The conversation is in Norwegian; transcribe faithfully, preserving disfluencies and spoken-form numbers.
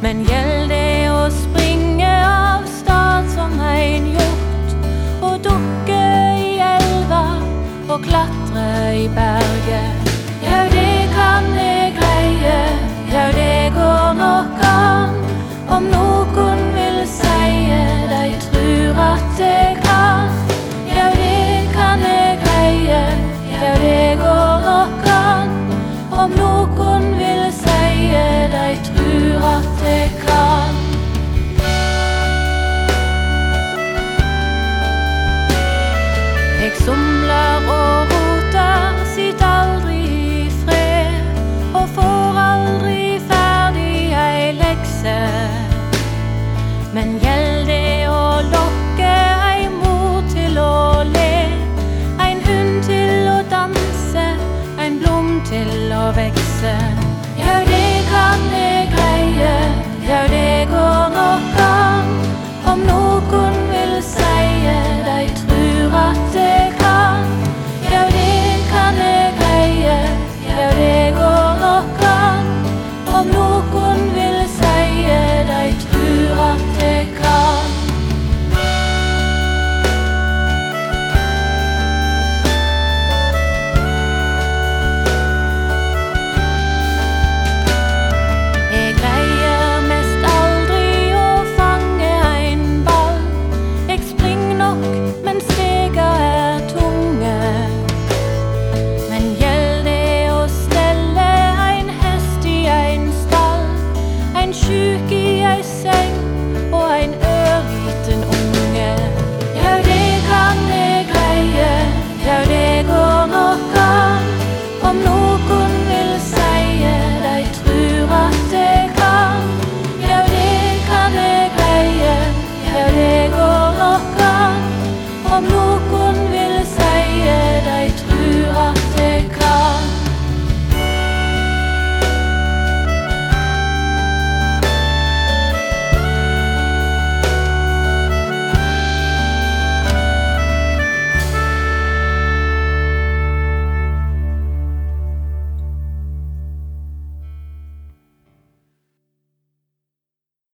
Men gjeld det å springe av stad som ein hjort, og dukke i elva og klatre i berget? Ja, det kan jeg greie, ja, det går nok an. Om nokon vil seie dei trur at jeg kan. Ja, det kan jeg greie, ja, det går nok an. Om nokon vil seie dei trur at jeg kan. Jeg somler og roter, sitt aldri i fred, og får aldri ferdig ei lekse. Men gjeld det å lokke ei mor til å le, ein hund til å danse, ein blom til å vekse? Ja, det kan jeg greie, ja, det går nok an. Om nokon